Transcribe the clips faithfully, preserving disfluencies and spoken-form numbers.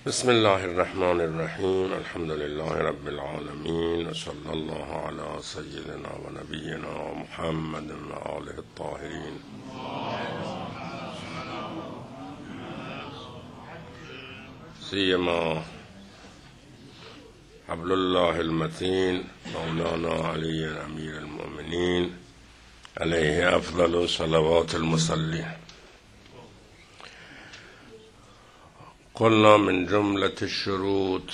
بسم الله الرحمن الرحیم. الحمد لله رب العالمین و صلی الله علی سیدنا و نبینا محمد و آله الطاهرین. سیما حبل الله المتین مولانا علی امیر المؤمنین علیه افضل صلوات المصلین. قلنا من جملة الشروط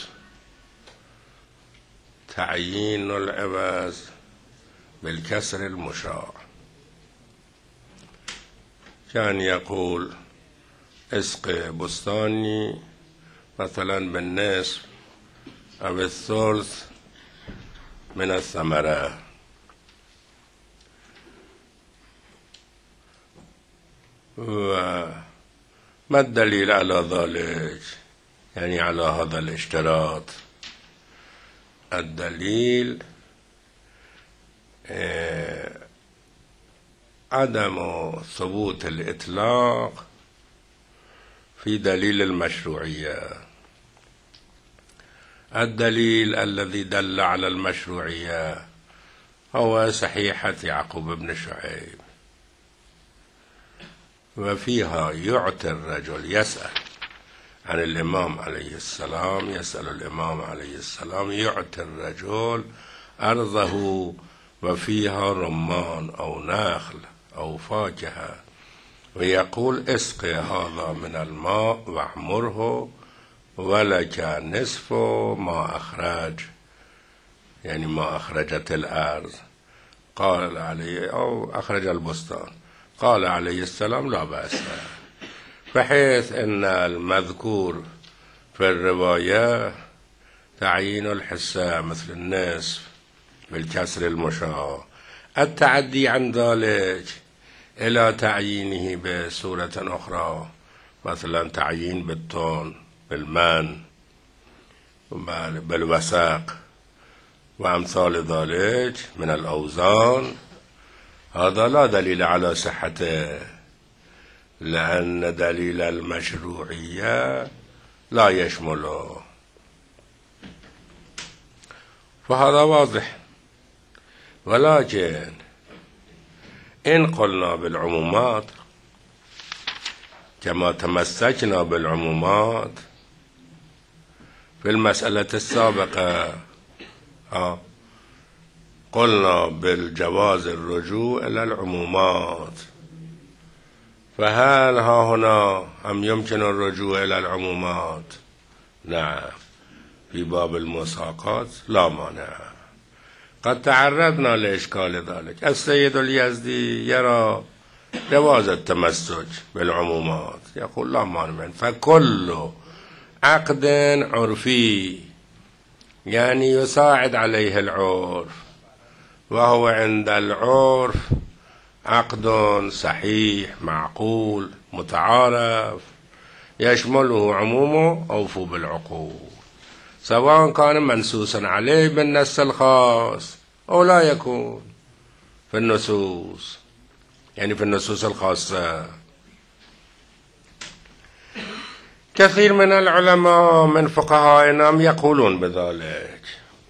تعيين العوض بالكسر المشاع، كان يقول اسق بستاني مثلا بالنصف أو الثلث من الثمرة، و ما الدليل على ذلك؟ يعني على هذا الاشتراط. الدليل عدم ثبوت الإطلاق في دليل المشروعية. الدليل الذي دل على المشروعية هو صحيحة يعقوب بن شعيب، وفيها يعطي الرجل يسأل عن الإمام عليه السلام، يسأل الإمام عليه السلام يعطي الرجل أرضه وفيها رمان أو نخل أو فاكهة، ويقول اسقي هذا من الماء واعمره ولك نصف ما أخرج، يعني ما أخرجت الأرض. قال عليه أو أخرج البستان، قال عليه السلام لا بأس، بحيث أن المذكور في الرواية تعيين الحصة مثل النصف بالكسر المشاع. التعدي عن ذلك إلى تعيينه بصورة أخرى، مثلا تعيين بالطن بالمن بالوسق وأمثال ذلك من الأوزان، هذا لا دليل على صحته، لأن دليل المشروعية لا يشمله، فهذا واضح. ولكن إن قلنا بالعمومات كما تمسكنا بالعمومات في المسألة السابقة، آه قلنا بالجواز الرجوع إلى العمومات، فهل ها هنا هم يمكن الرجوع إلى العمومات؟ نعم، في باب المساقات لا مانع. قد تعرضنا لإشكال ذلك. السيد اليزدي يرى جواز التمسك بالعمومات، يقول لا مانع، فكل عقد عرفي يعني يساعد عليه العرف، وهو عند العرف عقد صحيح معقول متعارف يشمله عمومه أوفوا بالعقود، سواء كان منصوصا عليه بالنص الخاص أو لا يكون في النصوص، يعني في النصوص الخاصة. كثير من العلماء من فقهائنا يقولون بذلك،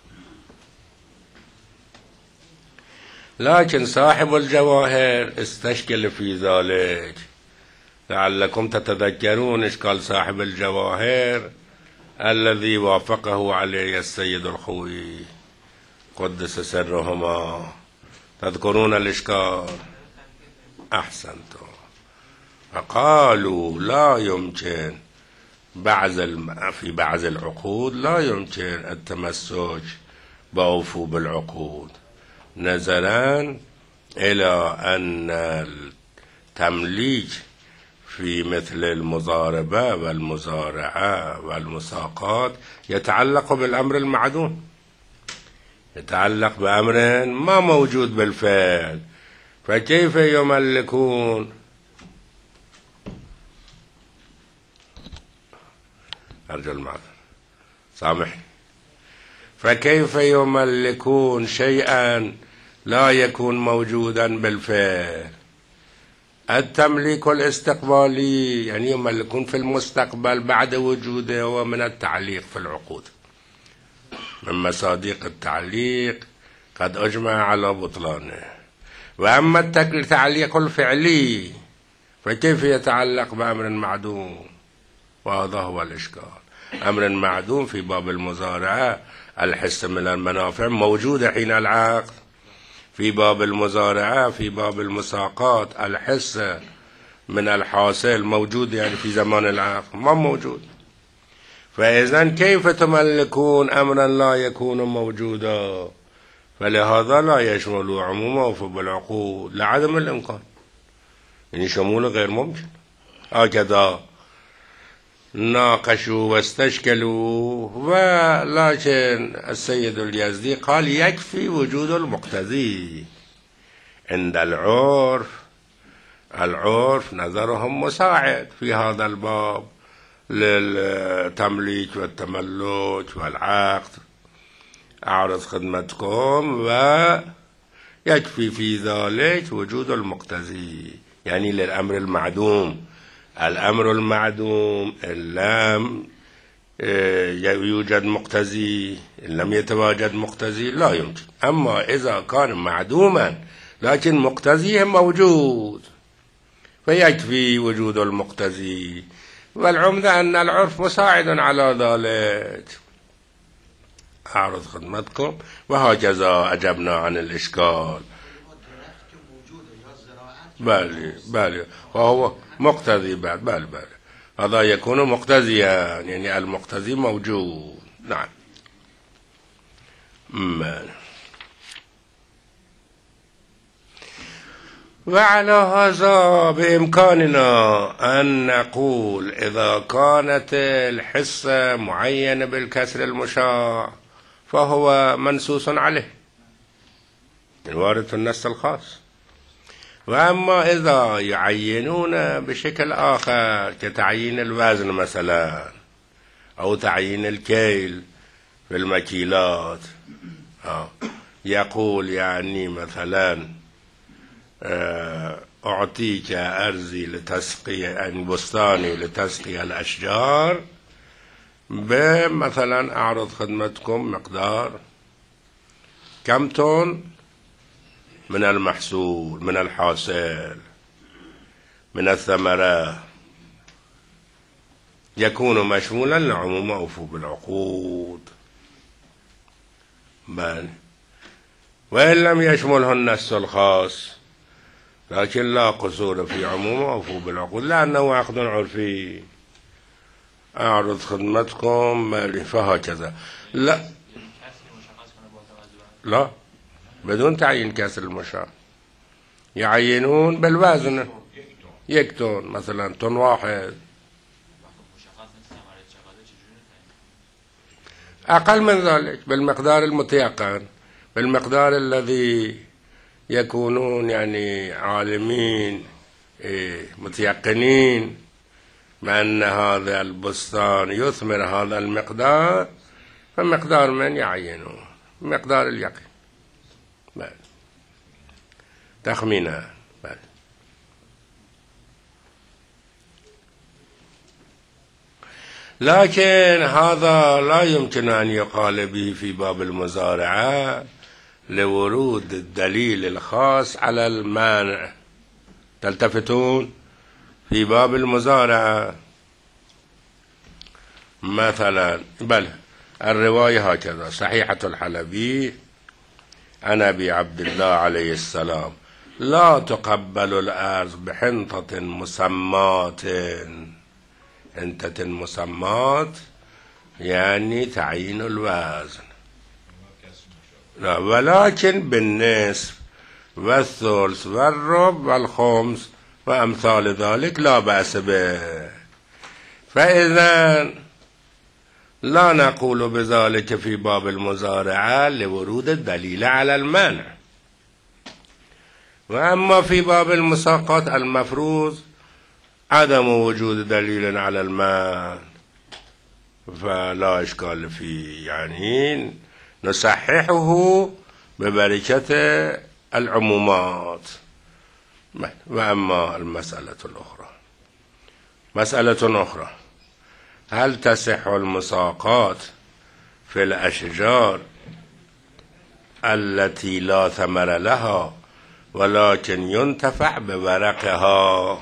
لكن صاحب الجواهر استشكل في ذلك. لعلكم تتذكرون إشكال صاحب الجواهر الذي وافقه عليه السيد الخوئي قدس سرهما. تذكرون الإشكال؟ أحسنتم. فقالوا لا يمكن بعض الم... في بعض العقود لا يمكن التمسك بأوفوا بالعقود، نظرا إلى أن التمليك في مثل المضاربة والمزارعة والمساقات يتعلق بالأمر المعدوم، يتعلق بأمر ما موجود بالفعل، فكيف يملكون؟ أرجو المعذرة، سامحني. فكيف يملكون شيئا لا يكون موجودا بالفعل؟ التمليك الاستقبالي يعني يملكون في المستقبل بعد وجوده، هو من التعليق في العقود، من مصادق التعليق قد أجمع على بطلانه. وأما التعليق الفعلي فكيف يتعلق بأمر معدوم؟ وهذا هو الإشكال. أمر معدوم في باب المزارعة الحس من المنافع موجودة حين العقد، في باب المزارعة في باب المساقات الحس من الحاصل موجود، يعني في زمان العقد ما موجود. فإذن كيف تملكون أمرا لا يكون موجودا؟ فلهذا لا يشمل عمومه بالعقود لعدم الإمكان، يعني شموله غير ممكن. هكذا ناقشوا واستشكلوا، ولكن السيد اليزدي قال يكفي وجود المقتضي. عند العرف العرف نظرهم مساعد في هذا الباب للتمليك والتملك والعقد. أعرض خدمتكم ويكفي في ذلك وجود المقتضي، يعني للأمر المعدوم. الأمر المعدوم إن لم يوجد مقتضي، إن لم يتواجد مقتضي لا يمكن. أما إذا كان معدوما لكن مقتضيه موجود فيكفي وجود المقتضي، والعمدة أن العرف مساعد على ذلك. أعرض خدمتكم وهكذا أجبنا عن الإشكال. بالي بالي وهو مقتضي بعد بالي بالي هذا يكون مقتضيا، يعني المقتضي موجود. نعم. مم. وعلى هذا بإمكاننا أن نقول إذا كانت الحصة معينة بالكسر المشاع فهو منصوص عليه الوارد في النص الخاص. وأما إذا يعينون بشكل آخر كتعيين الوزن مثلا أو تعيين الكيل في المكيلات، يقول يعني مثلا أعطيك أرزي لتسقي يعني بستاني لتسقي الأشجار بمثلا أعرض خدمتكم مقدار كم طن من المحصول من الحاصل من الثمرة، يكون مشمولا لعموم أوفوا بالعقود. بل وإن لم يشمله النص الخاص لكن لا قصور في عموم أوفوا بالعقود لأنه عقد عرفي. أعرض خدمتكم فهكذا. لا لا بدون تعيين كسر المشاع، يعينون بالوزن يكتون مثلا طن واحد أقل من ذلك بالمقدار المتيقن، بالمقدار الذي يكونون يعني عالمين متيقنين بأن هذا البستان يثمر هذا المقدار، فمقدار من يعينون مقدار اليقين بل. تخمينا بل. لكن هذا لا يمكن أن يقال به في باب المزارعة لورود الدليل الخاص على المانع. تلتفتون في باب المزارعة مثلا بل الرواية هكذا صحيحة الحلبي عن أبي عبد الله عليه السلام لا تقبل الأرض بحنطة مسمات. حنطة مسمات يعني تعيين الوزن، لا ولكن بالنصف والثلث والربع والخمس وأمثال ذلك لا بأس به. فإذا لا نقول بذلك في باب المزارعة لورود الدليل على المنع. وأما في باب المساقات المفروض عدم وجود دليل على المنع فلا إشكال فيه، يعني نصححه ببركة العمومات وأما المسألة الأخرى، مسألة أخرى: هل تصح المساقات في الأشجار التي لا ثمر لها ولكن ينتفع بورقها؟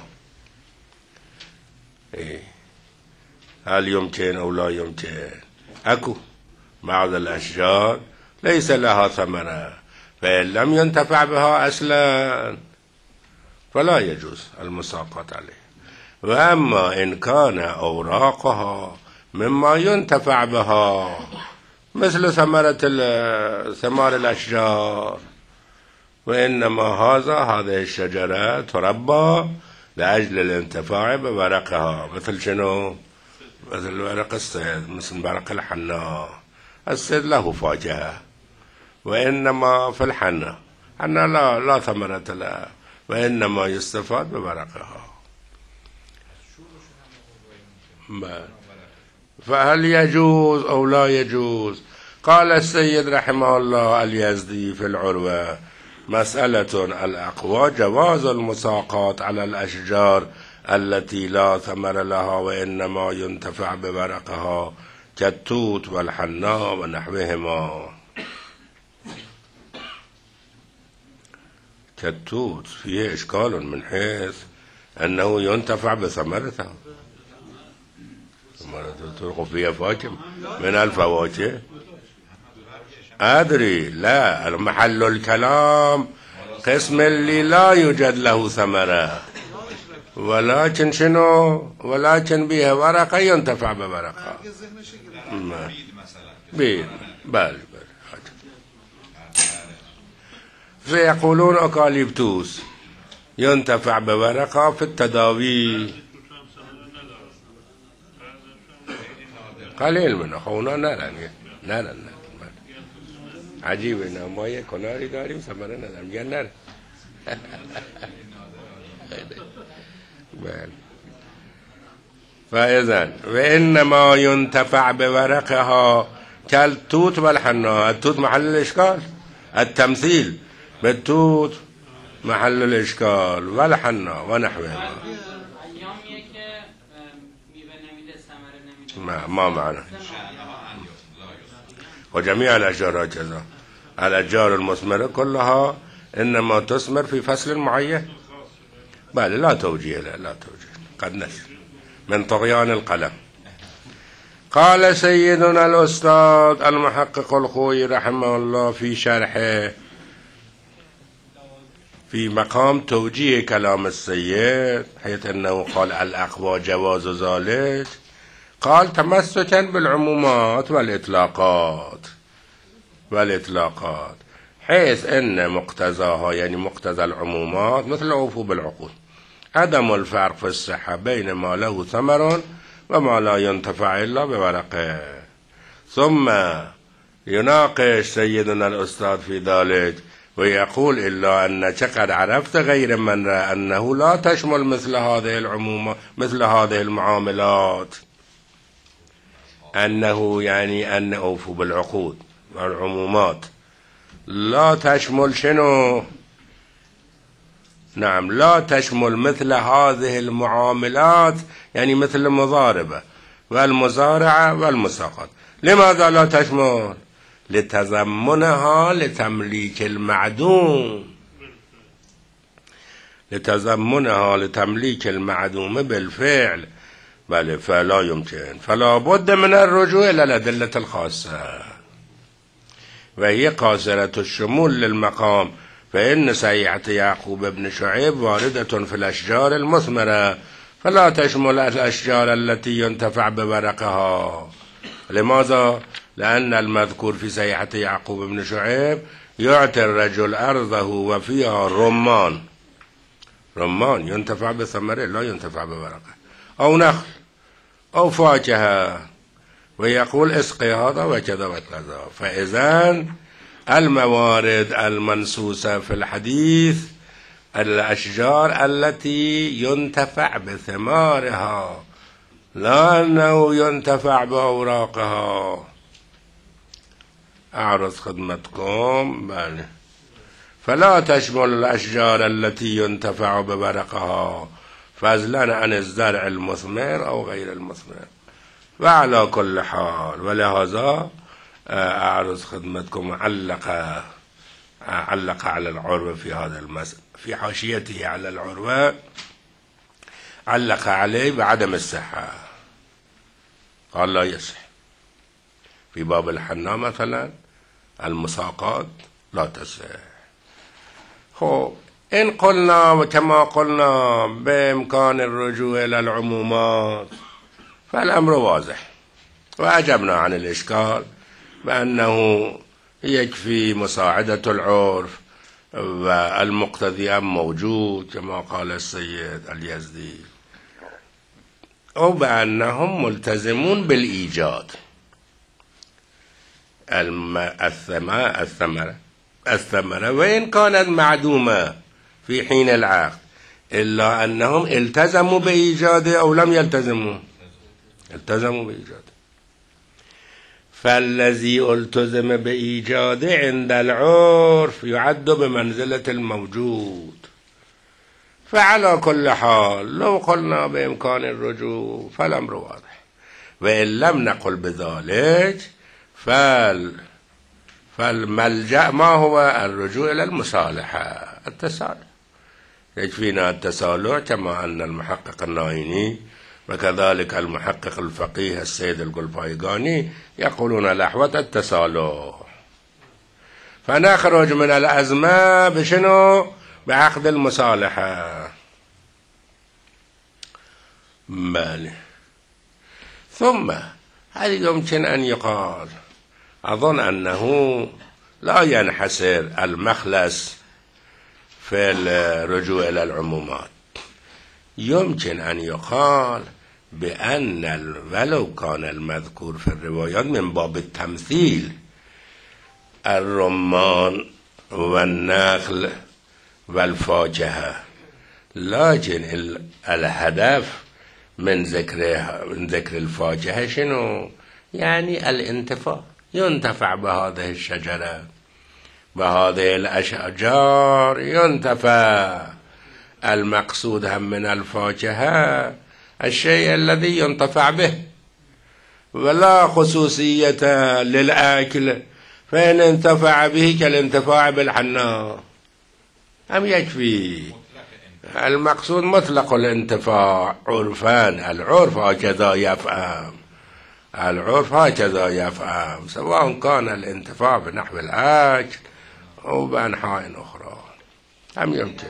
إيه؟ هل يمكن أو لا يمكن؟ أكو بعض الأشجار ليس لها ثمرة، فإن لم ينتفع بها أصلا فلا يجوز المساقات عليه. وأما إن كان أوراقها مما ينتفع بها مثل ثمرة ثمار الأشجار، وإنما هذا هذه الشجرة تربى لأجل الانتفاع بورقها، مثل شنو؟ مثل ورق الصيد، مثل ورق الحناء. الصيد له فاكهة، وإنما في الحناء حناء لا, لا ثمرة لها، وإنما يستفاد بورقها. فهل يجوز أو لا يجوز؟ قال السيد رحمه الله اليزدي في العروة: مسألة الأقوى جواز المساقات على الأشجار التي لا ثمر لها وإنما ينتفع بورقها كالتوت والحناء ونحوهما. كالتوت فيه إشكال من حيث أنه ينتفع بثمرتها، ثمرتها فيها فاكهة من الفواكه. أدري، لا، المحل الكلام قسم اللي لا يوجد له ثمرة، ولكن شنو؟ ولكن بها ورقة ينتفع بورقة. بيد بل بل فيقولون أوكاليبتوس ينتفع بورقة في التداوي. قليل من أخونا نرى نرى عجيب إنه ما يكوناري داريم ثمرنا دارم جنر. فإذن وإنما ينتفع بورقها كالتوت والحناء. التوت محل الإشكال، التمثيل بالتوت محل الإشكال، والحناء ونحوها. ما ما معنى وجميع الأشجار هكذا. الأشجار المثمرة كلها إنما تثمر في فصل معين. بل لا توجيه، لا, لا توجيه، قد نسي من طغيان القلم. قال سيدنا الأستاذ المحقق الخوي رحمه الله في شرحه في مقام توجيه كلام السيد، حيث أنه قال الأقوى جواز ذلك، قال تمسكا بالعمومات والإطلاقات والإطلاقات حيث أن مقتضاها، يعني مقتضى العمومات مثل أوفوا بالعقود، عدم الفرق في الصحة بين ما له ثمر وما لا ينتفع إلا بورقه. ثم يناقش سيدنا الأستاذ في ذلك ويقول: إلا أنك قد عرفت غير من رأى أنه لا تشمل مثل هذه العمومات مثل هذه المعاملات، أنه يعني أن أوفوا بالعقود والعمومات لا تشمل شنو؟ نعم، لا تشمل مثل هذه المعاملات، يعني مثل المضاربة والمزارعة والمساقات. لماذا لا تشمل؟ لتضمنها لتمليك المعدوم، لتضمنها لتمليك المعدوم بالفعل. بل فلا يمكن، فلا بد من الرجوع إلى الأدلة الخاصة، وهي قاصرة الشمول للمقام. فإن سيعة يعقوب بن شعيب واردة في الأشجار المثمرة، فلا تشمل الأشجار التي ينتفع بورقها. لماذا؟ لأن المذكور في سيعة يعقوب بن شعيب يعطي الرجل أرضه وفيها رمان، رمان ينتفع بثمره لا ينتفع بورقه، أو نخل أو فاكهة، ويقول اسقي هذا وكذا وكذا. فإذن الموارد المنصوصة في الحديث الأشجار التي ينتفع بثمارها، لا أنه ينتفع بأوراقها. أعرض خدمتكم. بله. فلا تشمل الأشجار التي ينتفع بورقها فضلا عن الزرع المثمر أو غير المثمر. وعلى كل حال، ولهذا أعرض خدمتكم علق علق على العروة في هذا المسألة، في حاشيته على العروة علق عليه بعدم الصحة، قال لا يصح. في باب الحنة مثلا المساقات لا تصح. خب إن قلنا وكما قلنا بإمكان الرجوع إلى العمومات فالأمر واضح، وأجبنا عن الإشكال بأنه يكفي مساعدة العرف والمقتضي موجود كما قال السيد اليزدي، أو بأنهم ملتزمون بالإيجاد الثمرة الثمرة وإن كانت معدومة في حين العقد، إلا أنهم التزموا بإيجاده أو لم يلتزموا، التزموا بإيجاده. فالذي التزم بإيجاده عند العرف يعد بمنزلة الموجود. فعلى كل حال لو قلنا بإمكان الرجوع فالأمر واضح، وإن لم نقل بذلك فال فالملجأ ما هو؟ الرجوع إلى المصالحة، التسالح. يكفينا التسالح كما أن المحقق النايني وكذلك المحقق الفقيه السيد القلفايقاني يقولون الأحوط التسالح، فنخرج من الأزمة بشنو؟ بعقد المصالحة. مالي. ثم هل يمكن أن يقال، أظن أنه لا ينحسر المخلص في الرجوع إلى العمومات، يمكن أن يقال بأن ولو كان المذكور في الروايات من باب التمثيل الرمان والنخل والفاكهة، لكن الهدف من ذكرها من ذكر الفاكهة شنو؟ يعني الانتفاع، ينتفع بهذه الشجرة بهذه الأشجار ينتفع. المقصود هم من الفاكهة الشيء الذي ينتفع به، ولا خصوصية للأكل، فإن انتفع به كالانتفاع بالحناء أم يكفي. المقصود مطلق الانتفاع عرفان، العرف هكذا يفهم، العرف هكذا يفهم، سواء كان الانتفاع بنحو الأكل أو بأنحاء أخرى. أم يمكن؟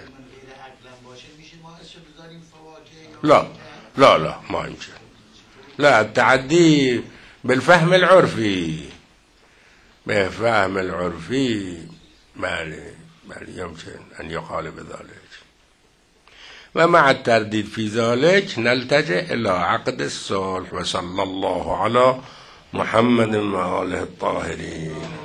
لا لا لا ما يمكن، لا، التعدي بالفهم العرفي، بالفهم العرفي ما يمكن أن يقال بذلك. ومع الترديد في ذلك نلتجئ إلى عقد الصلح، وصلى الله على محمد وآله الطاهرين.